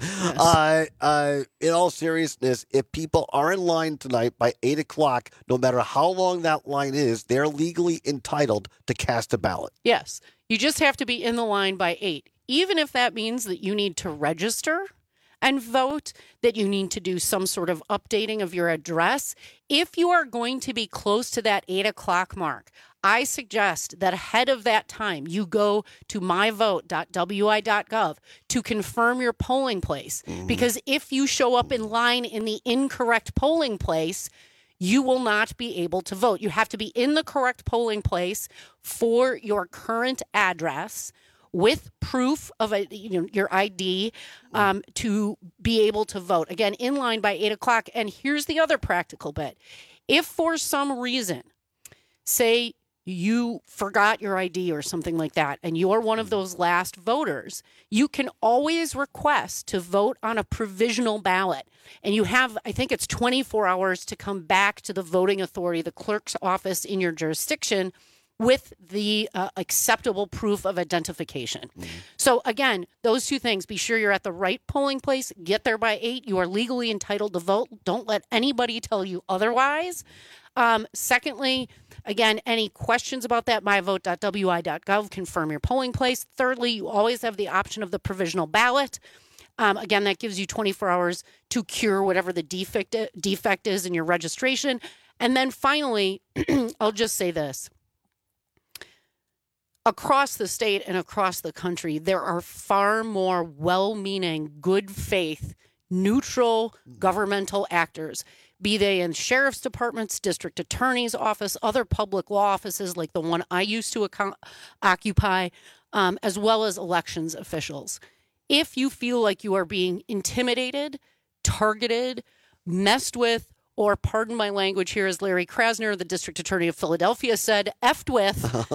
Yes. In all seriousness, if people are in line tonight by 8 o'clock, no matter how long that line is, they're legally entitled to cast a ballot. Yes. You just have to be in the line by 8. Even if that means that you need to register and vote, that you need to do some sort of updating of your address. If you are going to be close to that 8 o'clock mark, I suggest that ahead of that time, you go to myvote.wi.gov to confirm your polling place. Because if you show up in line in the incorrect polling place, you will not be able to vote. You have to be in the correct polling place for your current address with proof of your ID to be able to vote. Again, in line by 8 o'clock. And here's the other practical bit. If for some reason, say you forgot your ID or something like that, and you're one of those last voters, you can always request to vote on a provisional ballot. And you have, I think it's 24 hours to come back to the voting authority, the clerk's office in your jurisdiction, with the acceptable proof of identification. So again, those two things, be sure you're at the right polling place, get there by 8. You are legally entitled to vote. Don't let anybody tell you otherwise. Secondly, again, any questions about that, myvote.wi.gov, confirm your polling place. Thirdly, you always have the option of the provisional ballot. Again, that gives you 24 hours to cure whatever the defect is in your registration. And then finally, I'll just say this. Across the state and across the country, there are far more well-meaning, good faith, neutral governmental actors, be they in sheriff's departments, district attorney's office, other public law offices like the one I used to occupy, as well as elections officials. If you feel like you are being intimidated, targeted, messed with, or pardon my language here, as Larry Krasner, the district attorney of Philadelphia, said, effed with,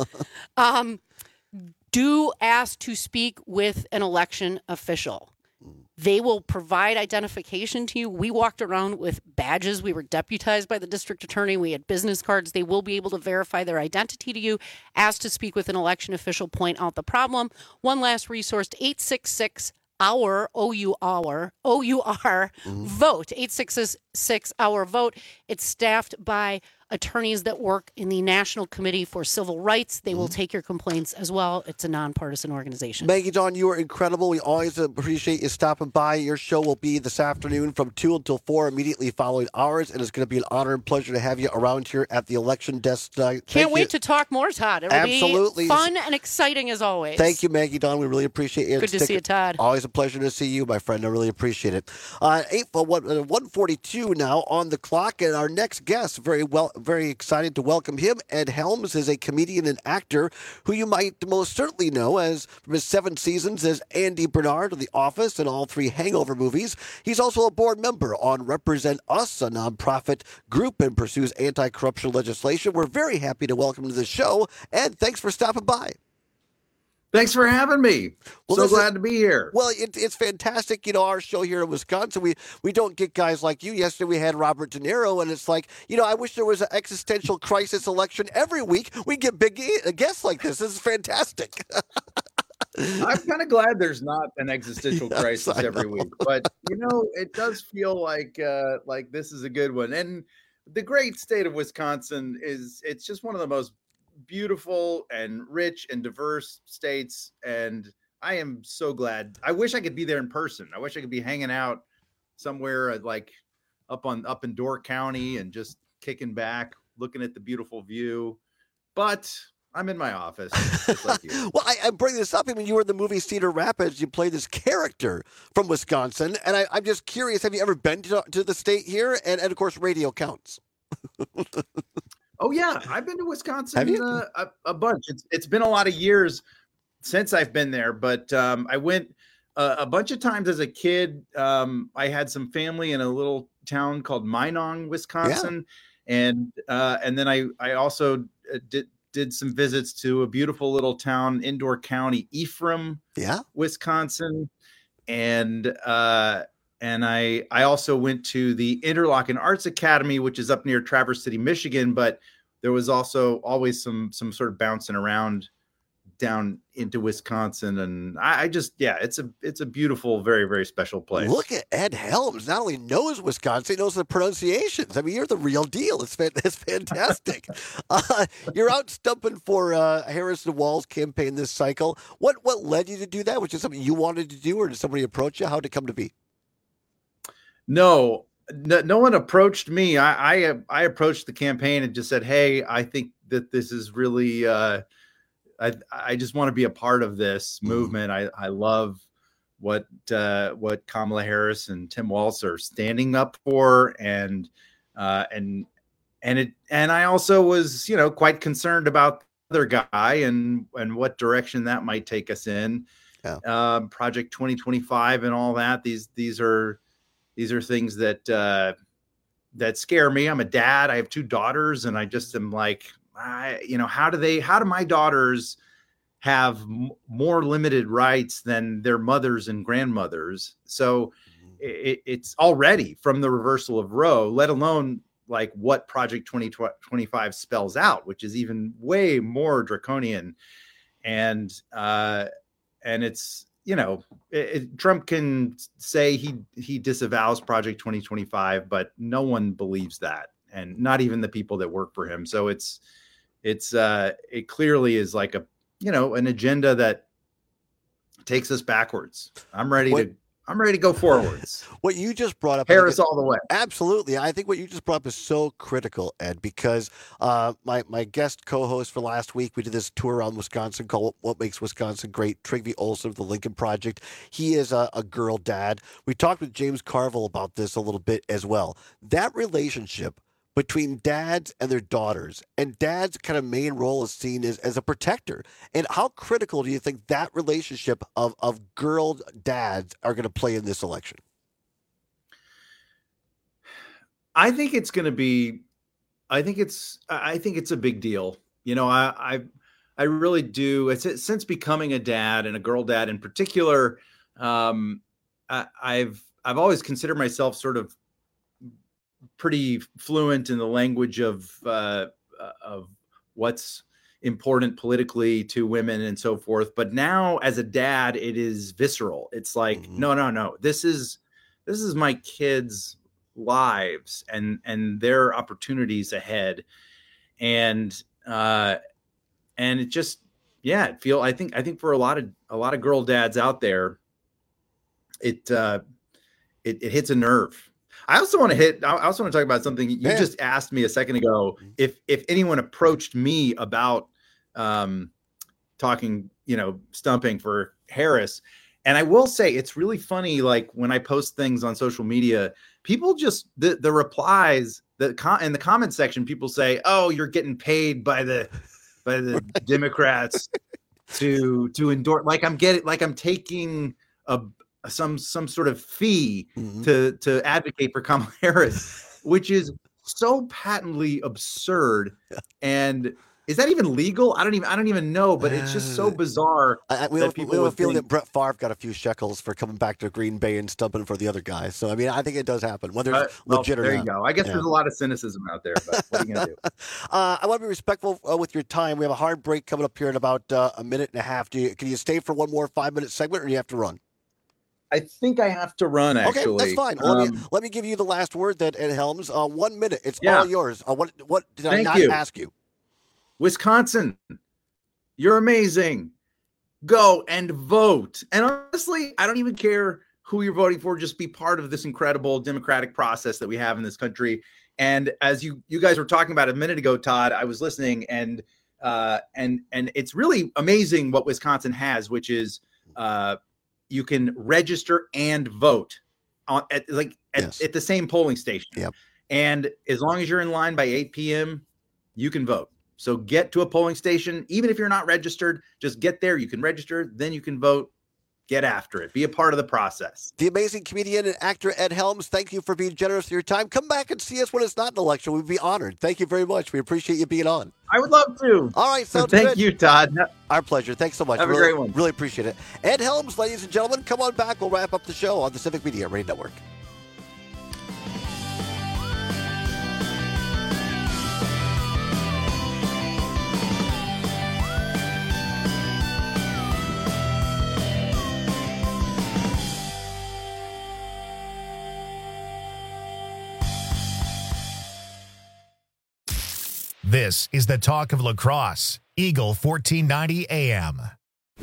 do ask to speak with an election official. They will provide identification to you. We walked around with badges. We were deputized by the district attorney. We had business cards. They will be able to verify their identity to you. Ask to speak with an election official, point out the problem. One last resource, 866 OUR, OUR, vote, 866 OUR vote. It's staffed by attorneys that work in the National Committee for Civil Rights. They will take your complaints as well. It's a nonpartisan organization. Maggie Dawn, you are incredible. We always appreciate you stopping by. Your show will be this afternoon from 2 until 4, immediately following ours, and it's going to be an honor and pleasure to have you around here at the election desk tonight. Can't wait to talk more, Todd. It'll be fun and exciting as always. Thank you, Maggie Dawn. We really appreciate you. Good to see you, Todd. Always a pleasure to see you, my friend. I really appreciate it. 1:42 now on the clock, and our next guest, very excited to welcome him. Ed Helms is a comedian and actor who you might most certainly know as from his 7 seasons as Andy Bernard of The Office and all 3 Hangover movies. He's also a board member on Represent Us, a nonprofit group, and pursues anti-corruption legislation. We're very happy to welcome to the show. Ed, thanks for stopping by. Thanks for having me. So glad to be here. Well, it's fantastic. You know, our show here in Wisconsin, we don't get guys like you. Yesterday we had Robert De Niro, and it's like, I wish there was an existential crisis election every week. We get big guests like this. This is fantastic. I'm kind of glad there's not an existential crisis every week, but it does feel like this is a good one. And the great state of Wisconsin it's just one of the most beautiful and rich and diverse states, and I am so glad. I wish I could be there in person. I wish I could be hanging out somewhere like up in Door County and just kicking back, looking at the beautiful view. But I'm in my office, just like you. Well, I bring this up. I mean, you were in the movie Cedar Rapids. You played this character from Wisconsin, and I'm just curious. Have you ever been to the state here? And of course, radio counts. Oh yeah, I've been to Wisconsin a bunch. It's been a lot of years since I've been there, but I went a bunch of times as a kid. I had some family in a little town called Minong, Wisconsin, and then I also did some visits to a beautiful little town in Door County, Ephraim, Wisconsin, and I also went to the Interlochen Arts Academy, which is up near Traverse City, Michigan. But there was also always some sort of bouncing around down into Wisconsin. And it's a beautiful, very, very special place. Look at Ed Helms. Not only knows Wisconsin, he knows the pronunciations. I mean, you're the real deal. It's fantastic. You're out stumping for Harrison Walls' campaign this cycle. What led you to do that? Was it something you wanted to do, or did somebody approach you? How did it come to be? No one approached me. I approached the campaign and just said, hey, I think that this is really, I just want to be a part of this movement. I love what Kamala Harris and Tim Walz are standing up for. And I also was, quite concerned about the other guy and what direction that might take us in. Yeah. Project 2025 and all that. These are things that scare me. I'm a dad. I have 2 daughters, and I just am like, how do my daughters have more limited rights than their mothers and grandmothers? So it's already from the reversal of Roe, let alone like what Project 2025 spells out, which is even way more draconian. And it's, Trump can say he disavows Project 2025, but no one believes that, and not even the people that work for him. So it clearly is like an agenda that takes us backwards. I'm ready to go forwards. What you just brought up, Harris all the way. Absolutely. I think what you just brought up is so critical, Ed, because my guest co-host for last week, we did this tour around Wisconsin called What Makes Wisconsin Great, Trygve Olsen of the Lincoln Project. He is a girl dad. We talked with James Carville about this a little bit as well. That relationship between dads and their daughters, and dad's kind of main role is seen as a protector. And how critical do you think that relationship of girl dads are going to play in this election? I think it's going to be, I think it's a big deal. I really do. Since becoming a dad, and a girl dad in particular, I've always considered myself sort of pretty fluent in the language of what's important politically to women and so forth. But now as a dad, it is visceral. It's like, no, this is my kids' lives and their opportunities ahead. And it just, I think for a lot of girl dads out there, it hits a nerve. I also want to talk about something you just asked me a second ago. If anyone approached me about talking, stumping for Harris, and I will say it's really funny. Like when I post things on social media, people just the replies in the comment section, people say, "Oh, you're getting paid by the Democrats to endorse." Like I'm taking some sort of fee to advocate for Kamala Harris, which is so patently absurd. And is that even legal? I don't even know, but it's just so bizarre. We have a feeling that Brett Favre got a few shekels for coming back to Green Bay and stumping for the other guys. So, I mean, I think it does happen, whether it's legit or not. There you go. I guess there's a lot of cynicism out there, but what are you going to do? I want to be respectful with your time. We have a hard break coming up here in about a minute and a half. Can you stay for one more 5-minute segment, or do you have to run? I think I have to run, actually. Okay, that's fine. Let me give you the last word then, Ed Helms. 1 minute. It's all yours. What did I not ask you? Wisconsin, you're amazing. Go and vote. And honestly, I don't even care who you're voting for. Just be part of this incredible democratic process that we have in this country. And as you guys were talking about a minute ago, Todd, I was listening, and it's really amazing what Wisconsin has, which is you can register and vote at the same polling station. Yep. And as long as you're in line by 8 p.m., you can vote. So get to a polling station. Even if you're not registered, just get there. You can register, then you can vote. Get after it. Be a part of the process. The amazing comedian and actor Ed Helms, thank you for being generous with your time. Come back and see us when it's not an election. We'd be honored. Thank you very much. We appreciate you being on. I would love to. All right, sounds good. Thank you, Todd. Our pleasure. Thanks so much. Have a great one. Really appreciate it. Ed Helms, ladies and gentlemen, come on back. We'll wrap up the show on the Civic Media Radio Network. This is the talk of La Crosse, Eagle 1490 AM.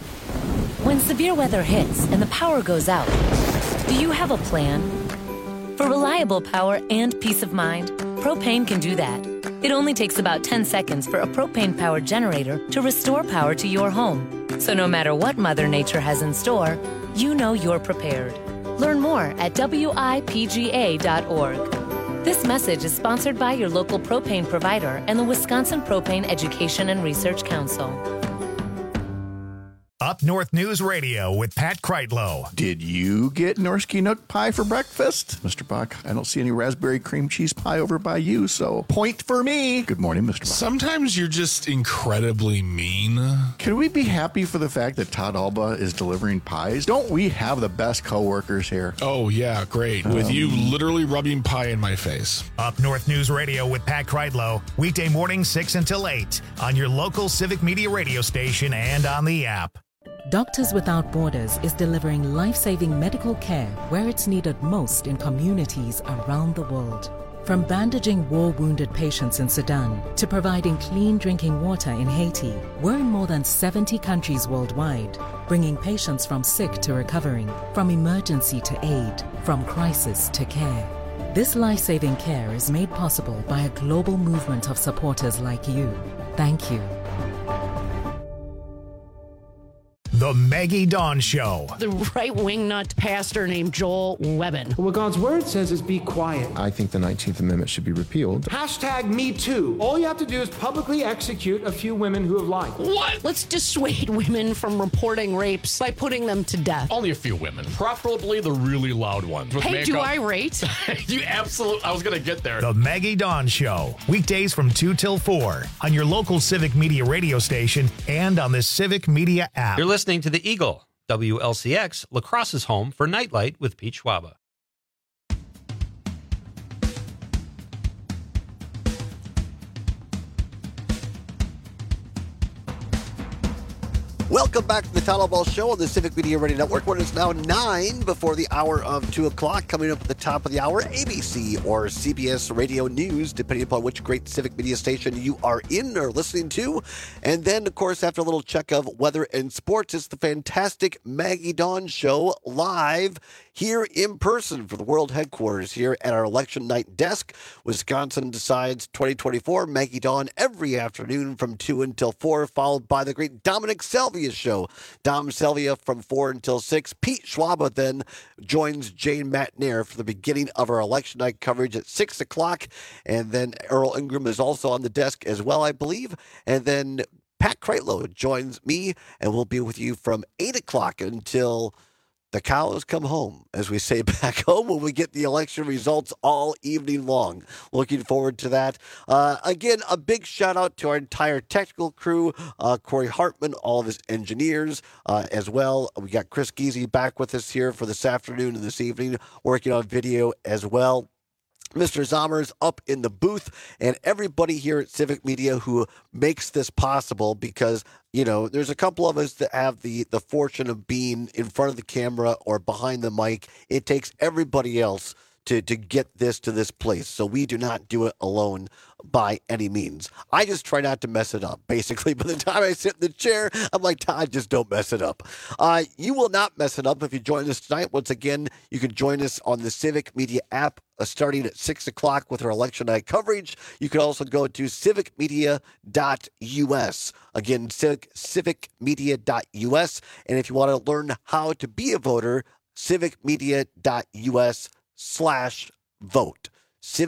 When severe weather hits and the power goes out, do you have a plan? For reliable power and peace of mind, Propane can do that. It only takes about 10 seconds for a propane-powered generator to restore power to your home. So no matter what Mother Nature has in store, you know you're prepared. Learn more at WIPGA.org. This message is sponsored by your local propane provider and the Wisconsin Propane Education and Research Council. Up North News Radio with Pat Kreitlow. Did you get Norski Nook pie for breakfast? Mr. Bach, I don't see any raspberry cream cheese pie over by you, so point for me. Good morning, Mr. Bach. Sometimes you're just incredibly mean. Can we be happy for the fact that Todd Alba is delivering pies? Don't we have the best coworkers here? Oh, yeah, great. With you literally rubbing pie in my face. Up North News Radio with Pat Kreitlow. Weekday morning 6 until 8 on your local Civic Media radio station and on the app. Doctors Without Borders is delivering life-saving medical care where it's needed most in communities around the world. From bandaging war-wounded patients in Sudan to providing clean drinking water in Haiti, we're in more than 70 countries worldwide, bringing patients from sick to recovering, from emergency to aid, from crisis to care. This life-saving care is made possible by a global movement of supporters like you. Thank you. The Maggie Dawn Show. The right-wing nut pastor named Joel Webben. What God's word says is be quiet. I think the 19th Amendment should be repealed. #MeToo. All you have to do is publicly execute a few women who have lied. What? Let's dissuade women from reporting rapes by putting them to death. Only a few women, preferably the really loud ones. With hey, makeup. do I rate? You absolutely, I was going to get there. The Maggie Dawn Show. Weekdays from 2 till 4 on your local Civic Media radio station and on the Civic Media app. You're listening to The Eagle, WLCX, La Crosse's home for Nightlight with Pete Schwaba. Welcome back to the Todd Ball Show on the Civic Media Radio Network, when it's now 9 before the hour of 2 o'clock. Coming up at the top of the hour, ABC or CBS Radio News, depending upon which great Civic Media station you are in or listening to. And then, of course, after a little check of weather and sports, it's the fantastic Maggie Dawn Show live here in person for the world headquarters here at our election night desk. Wisconsin Decides 2024. Maggie Dawn every afternoon from 2 until 4, followed by the great Dominic Salvia Show. Dom Salvia from 4 until 6. Pete Schwaba then joins Jane Matnair for the beginning of our election night coverage at 6 o'clock. And then Earl Ingram is also on the desk as well, I believe. And then Pat Kreitlow joins me, and we'll be with you from 8 o'clock until the cows come home, as we say back home, when we get the election results all evening long. Looking forward to that. Again, a big shout out to our entire technical crew, Corey Hartman, all of his engineers as well. We got Chris Geezy back with us here for this afternoon and this evening, working on video as well. Mr. Zommer's up in the booth, and everybody here at Civic Media who makes this possible, because, you know, there's a couple of us that have the fortune of being in front of the camera or behind the mic. It takes everybody else to get this to this place. So we do not do it alone by any means. I just try not to mess it up. Basically, by the time I sit in the chair, I'm like, Todd, just don't mess it up. You will not mess it up if you join us tonight. Once again, you can join us on the Civic Media app starting at 6 o'clock with our election night coverage. You can also go to civicmedia.us. Again, civicmedia.us. And if you want to learn how to be a voter, civicmedia.us/vote.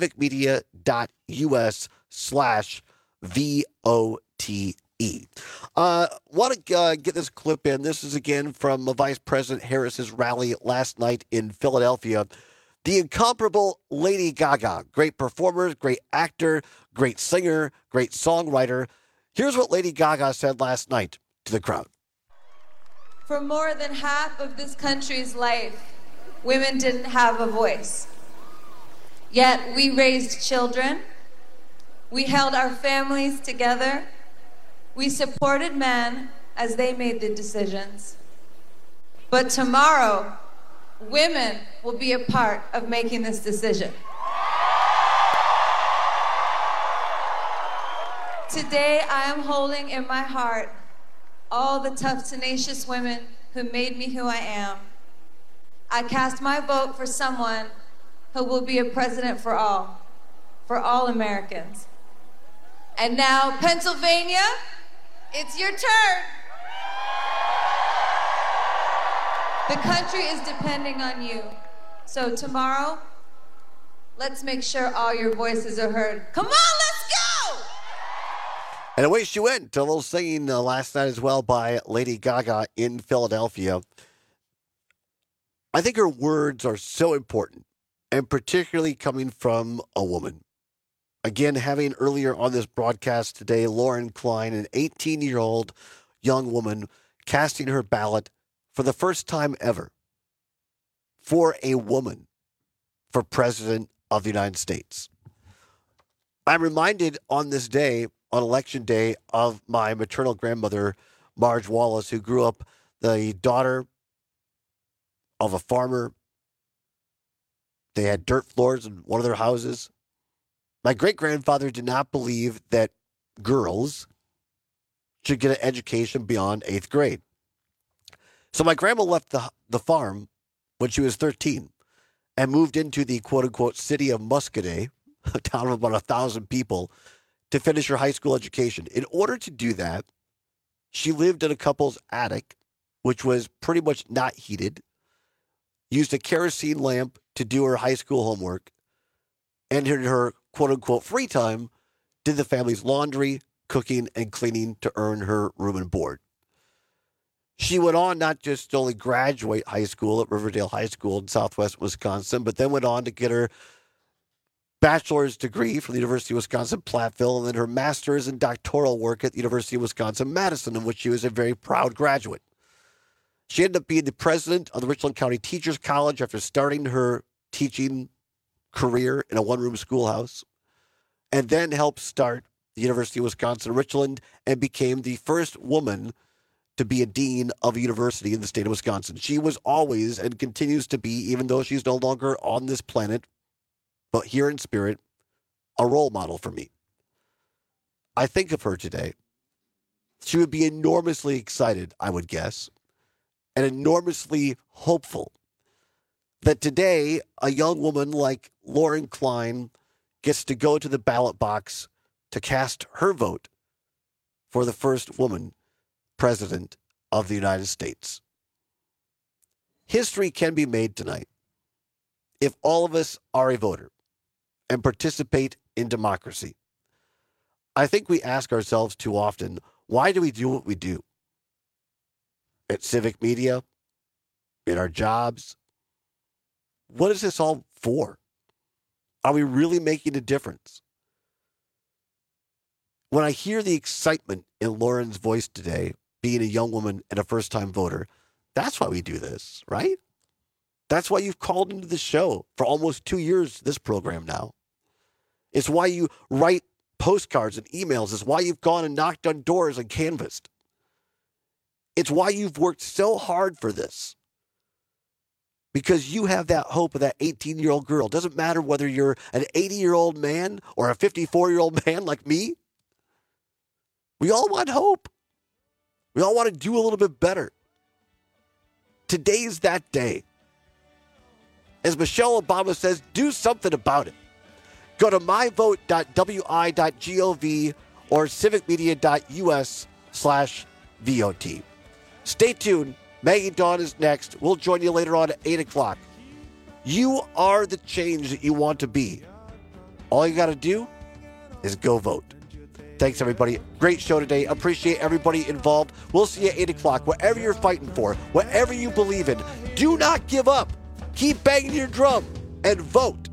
civicmedia.us/VOTE. Want to get this clip in. This is again from Vice President Harris's rally last night in Philadelphia. The incomparable Lady Gaga, great performer, great actor, great singer, great songwriter. Here's what Lady Gaga said last night to the crowd. For more than half of this country's life, women didn't have a voice. Yet we raised children, we held our families together, we supported men as they made the decisions. But tomorrow, women will be a part of making this decision. Today, I am holding in my heart all the tough, tenacious women who made me who I am. I cast my vote for someone who will be a president for all Americans. And now, Pennsylvania, it's your turn. The country is depending on you. So tomorrow, let's make sure all your voices are heard. Come on, let's go! And away she went. A little singing last night as well by Lady Gaga in Philadelphia. I think her words are so important, and particularly coming from a woman. Again, having earlier on this broadcast today, Lauren Klein, an 18-year-old young woman, casting her ballot for the first time ever for a woman for president of the United States. I'm reminded on this day, on Election Day, of my maternal grandmother, Marge Wallace, who grew up the daughter of a farmer. They had dirt floors in one of their houses. My great-grandfather did not believe that girls should get an education beyond 8th grade. So my grandma left the farm when she was 13 and moved into the quote-unquote city of Muscadet, a town of about 1,000 people, to finish her high school education. In order to do that, she lived in a couple's attic, which was pretty much not heated, used a kerosene lamp to do her high school homework, and in her quote-unquote free time, did the family's laundry, cooking, and cleaning to earn her room and board. She went on not just to only graduate high school at Riverdale High School in southwest Wisconsin, but then went on to get her bachelor's degree from the University of Wisconsin-Platteville, and then her master's and doctoral work at the University of Wisconsin-Madison, in which she was a very proud graduate. She ended up being the president of the Richland County Teachers College after starting her teaching career in a one-room schoolhouse, and then helped start the University of Wisconsin-Richland and became the first woman to be a dean of a university in the state of Wisconsin. She was always and continues to be, even though she's no longer on this planet, but here in spirit, a role model for me. I think of her today. She would be enormously excited, I would guess, and enormously hopeful that today a young woman like Lauren Klein gets to go to the ballot box to cast her vote for the first woman president of the United States. History can be made tonight if all of us are a voter and participate in democracy. I think we ask ourselves too often, why do we do what we do? At Civic Media, in our jobs. What is this all for? Are we really making a difference? When I hear the excitement in Lauren's voice today, being a young woman and a first-time voter, that's why we do this, right? That's why you've called into the show for almost 2 years, this program now. It's why you write postcards and emails. It's why you've gone and knocked on doors and canvassed. It's why you've worked so hard for this. Because you have that hope of that 18-year-old girl. It doesn't matter whether you're an 80-year-old man or a 54-year-old man like me. We all want hope. We all want to do a little bit better. Today's that day. As Michelle Obama says, do something about it. Go to myvote.wi.gov or civicmedia.us/VOT. Stay tuned. Maggie Dawn is next. We'll join you later on at 8 o'clock. You are the change that you want to be. All you got to do is go vote. Thanks, everybody. Great show today. Appreciate everybody involved. We'll see you at 8 o'clock. Whatever you're fighting for, whatever you believe in, do not give up. Keep banging your drum and vote.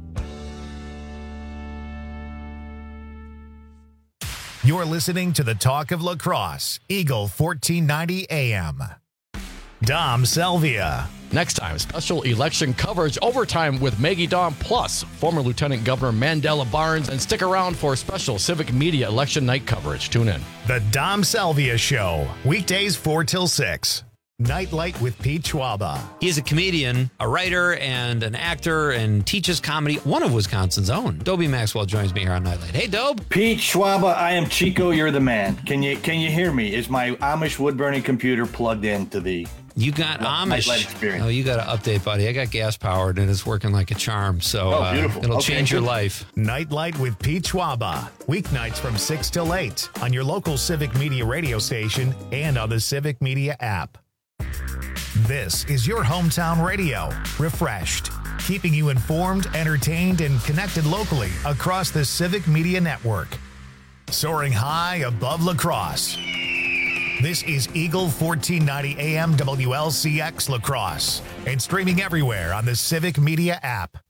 You're listening to the Talk of La Crosse, Eagle 1490 AM. Dom Salvia. Next time, special election coverage overtime with Maggie Dawn plus former Lieutenant Governor Mandela Barnes, and stick around for special Civic Media election night coverage. Tune in. The Dom Salvia Show, weekdays 4 till 6. Nightlight with Pete Schwaba. He's a comedian, a writer, and an actor, and teaches comedy. One of Wisconsin's own. Dobie Maxwell joins me here on Nightlight. Hey, Dobe. Pete Schwaba, I am Chico. You're the man. Can you hear me? Is my Amish wood burning computer plugged into the? You got Amish. Experience. Oh, you got to update, buddy. I got gas powered and it's working like a charm. So beautiful. It'll change your life. Nightlight with Pete Schwaba. Weeknights from 6 till 8 on your local Civic Media radio station and on the Civic Media app. This is your hometown radio. Refreshed. Keeping you informed, entertained, and connected locally across the Civic Media network. Soaring high above La Crosse. This is Eagle 1490 AM WLCX La Crosse and streaming everywhere on the Civic Media app.